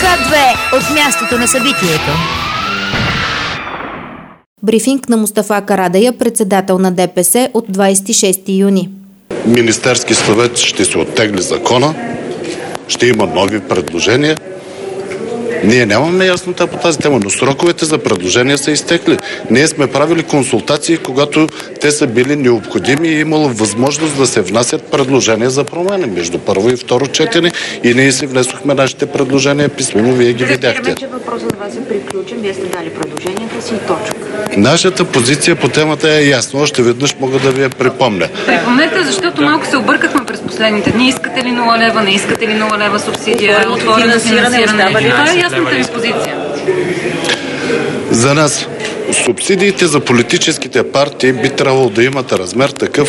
К2 от мястото на събитието. Брифинг на Мустафа Карадайъ, председател на ДПС, от 26 юни. Министерски съвет ще се оттегли закона, ще има нови предложения. Ние нямаме яснота по тази тема, но сроковете за предложения са изтекли. Ние сме правили консултации, когато те са били необходими и имало възможност да се внасят предложения за промени между първо и второ четене и ние си внесохме нашите предложения писмено, вие ги видяхте. Разбираме, че въпросът за вас е приключен, вие сте дали предложенията си и точка. Нашата позиция по темата е ясна. Още веднъж мога да ви я припомня. Припомнете, защото малко се объркахме през последните дни. Искате ли 0 лева, не искате ли 0 лева субсидия, отворено финансиране? Това е ясната ви позиция. За нас субсидиите за политическите партии би трябвало да имат размер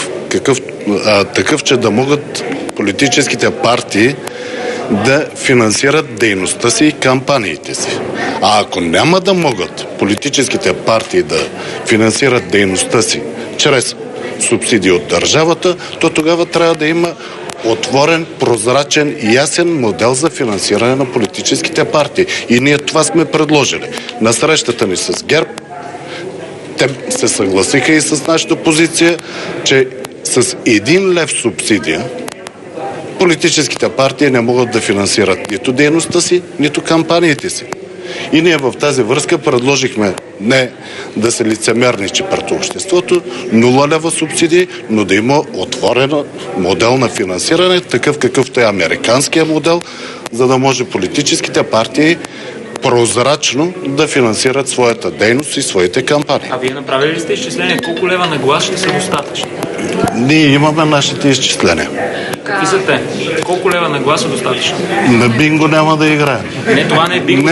такъв, че да могат политическите партии да финансират дейността си и кампаниите си. А ако няма да могат политическите партии да финансират дейността си чрез субсидии от държавата, то тогава трябва да има отворен, прозрачен и ясен модел за финансиране на политическите партии. И ние това сме предложили. На срещата ни с ГЕРБ, те се съгласиха и с нашата позиция, че с 1 лев субсидия политическите партии не могат да финансират нито дейността си, нито кампаниите си. И ние в тази връзка предложихме не да се лицемерничи пред обществото, 0 лева субсидии, но да има отворен модел на финансиране, такъв какъвто е американския модел, за да може политическите партии прозрачно да финансират своята дейност и своите кампании. А вие направили ли сте изчисление? Колко лева на глас ще са достатъчни? Ние имаме нашите изчисления. Какви са те? Колко лева на глас са достатъчни? На бинго няма да играем. Не, това не е бинго.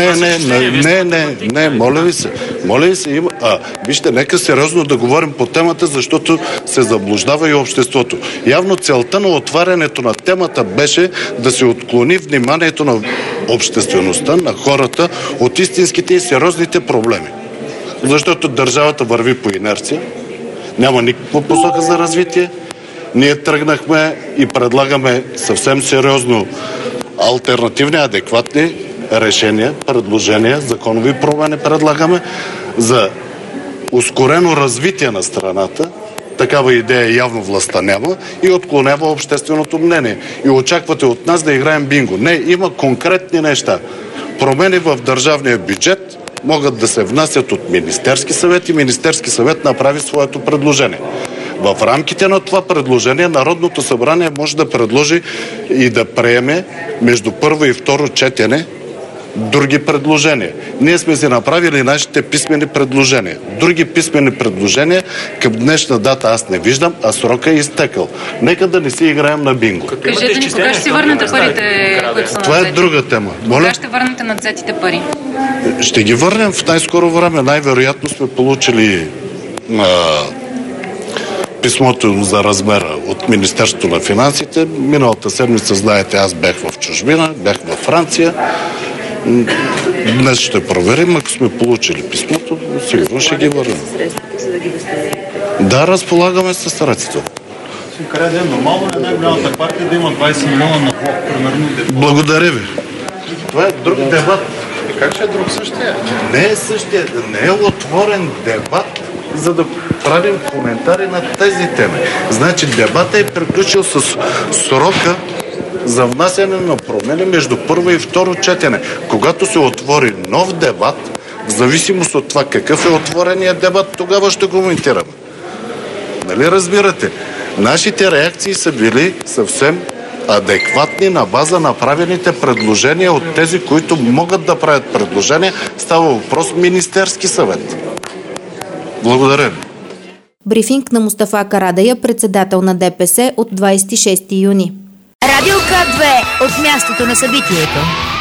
Не, моля ви се, има. Вижте, нека сериозно да говорим по темата, защото се заблуждава и обществото. Явно целта на отварянето на темата беше да се отклони вниманието на обществеността, на хората от истинските и сериозните проблеми. Защото държавата върви по инерция, няма никаква посока за развитие. Ние тръгнахме и предлагаме съвсем сериозно алтернативни, адекватни решения, предложения, законови промени предлагаме за ускорено развитие на страната. Такава идея явно властта няма и отклонява общественото мнение. И очаквате от нас да играем бинго. Не, има конкретни неща. Промени в държавния бюджет могат да се внасят от Министерски съвет и Министерски съвет направи своето предложение. В рамките на това предложение Народното събрание може да предложи и да приеме между първо и второ четене други предложения. Ние сме си направили нашите писмени предложения. Други писмени предложения към днешна дата аз не виждам, а срока е изтекал. Нека да не си играем на бинго. Кажете ни, кога ще си върнете парите, които са това е друга тема. Кога ще върнете надвзетите пари? Ще ги върнем в най-скоро време. Най-вероятно сме получили писмото за размера от Министерството на финансите. Миналата седмица, знаете, аз бях в чужбина, бях във Франция. Днес ще проверим, ако сме получили писмото, сигурно ще ги върнем. Да, разполагаме със средства. Къде е нормално ли най-голямата партия да има 20 милиона на блок, примерно? Благодаря ви. Това е друг дебат. Как ще е друг същия? Не е същия, не е отворен дебат, за да правим коментари на тези теми. Значи дебатът е приключил с срока за внасяне на промени между първо и второ четене. Когато се отвори нов дебат, в зависимост от това какъв е отворения дебат, тогава ще коментираме. Нали разбирате? Нашите реакции са били съвсем адекватни на база направените предложения от тези, които могат да правят предложения. Става въпрос Министерски съвет. Благодаря ви. Брифинг на Мустафа Карадайъ, председател на ДПС, от 26 юни. Радио К2 от мястото на събитието.